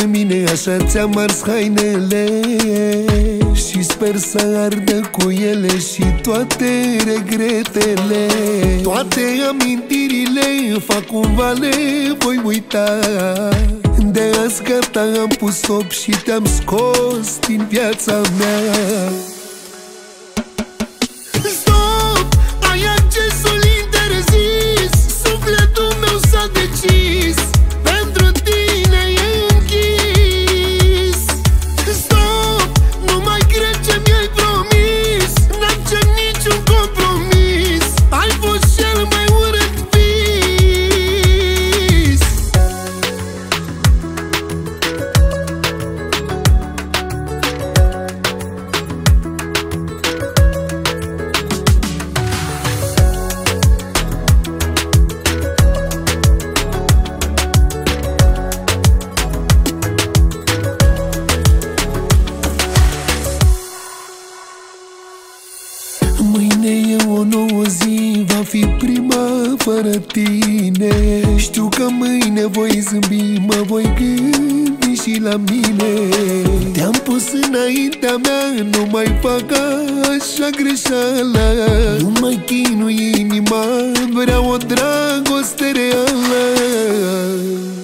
mine, așa ți-am ars hainele și sper să ardă cu ele și toate regretele. Toate amintirile fac cumva le voi uita. De azi gata, am pus stop și te-am scos din viața mea. Stop, ai accesul interzis, sufletul meu s-a decis, pentru tine e închis. Stop, nu mai cred ce mi-ai promis, n-am cer niciun compromis, ai fost cel mai urât vis. Mâine e o nouă zi, va fi prima fără tine. Știu că mâine voi zâmbi, mă voi gândi și la mine. Te-am pus înaintea mea, nu mai fac așa greșeală. Nu mai chinui inima, vreau o dragoste reală.